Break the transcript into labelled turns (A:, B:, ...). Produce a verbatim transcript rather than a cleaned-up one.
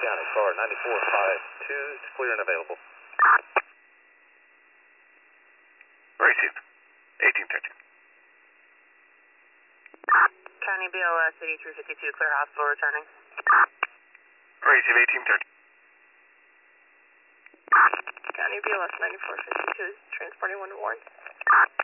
A: County, car ninety-four five two, it's clear and available.
B: Received. eighteen thirteen.
C: County B L S eighty-three fifty-two, clear hospital returning.
B: Receive eighteen thirteen.
C: County B L S ninety-four fifty-two, transporting one to Warren.